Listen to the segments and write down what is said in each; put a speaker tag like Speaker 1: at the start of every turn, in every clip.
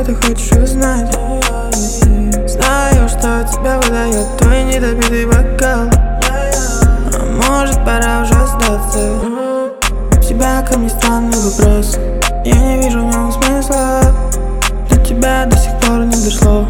Speaker 1: что ты хочешь узнать. Знаю, что тебя выдает твой недопитый бокал. А может, пора уже сдаться. У тебя ко мне странный вопрос, я не вижу в нем смысла. До тебя до сих пор не дошло.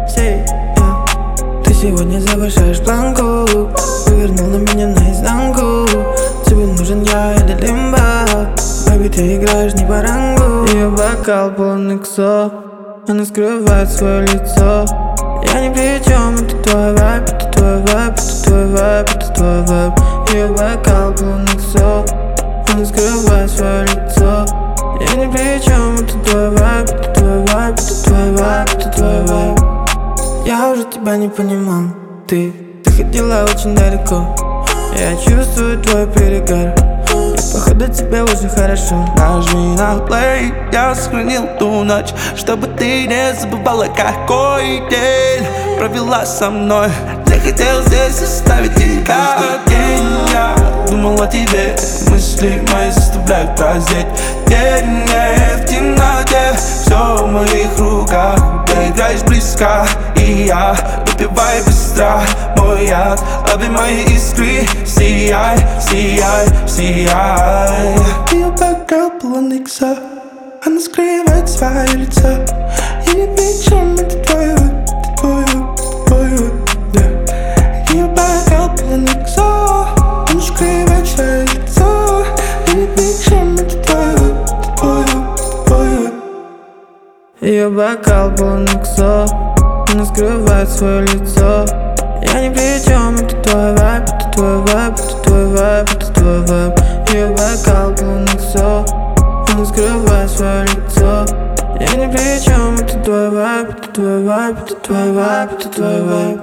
Speaker 1: Ты сегодня завышаешь планку, повернул на меня наизнанку. Тебе нужен я или лимба, baby, ты играешь не по рангу. Ее бокал полон иксо, она скрывает свое лицо. Я ни при чем, это твой вайб, это твой вайб, это твой вайб, это твой вайб. Ее бокал полон иксо, она скрывает свое лицо. Я ни при чем, это твой вайб, это твой вайб, это твой вайб, это твой вайб. Я уже тебя не понимал, ты ходила очень далеко. Я чувствую твой перегар, и походу тебе уже хорошо.
Speaker 2: Нажми на плей, я сохранил ту ночь, чтобы ты не забывала, какой день провела со мной. Я хотел здесь оставить тебя день. Я думал о тебе, мысли мои заставляют празднеть. День в темноте, все в моих руках. Ты играешь близко, и я выпиваю быстро мой яд. Лови мои искры, сияй, сияй, сияй. Ее бокал полон икса, она скрывает свое лицо. Я не причем, это твой выбор, это твой выбор, да. Ее бокал полон икса, она скрывает свое лицо. Я не причем, это твой выбор, это твой выбор.
Speaker 1: Ее бокал полон иксо, она скрывает свое лицо. Я ни при чем, это твой вайб, это твой вайб, это твой вайб, это твой вайб. Ее бокал полон иксо, она скрывает свое лицо. Я ни при чем, это твой вайб, это твой вайб, это твой вайб, это твой вайб.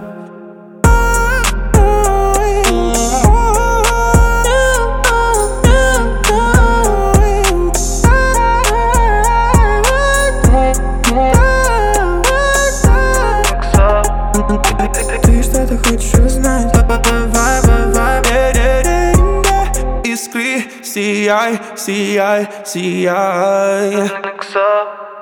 Speaker 1: Ты что-то хочешь узнать?
Speaker 2: Искры, сияй, сияй, сияй.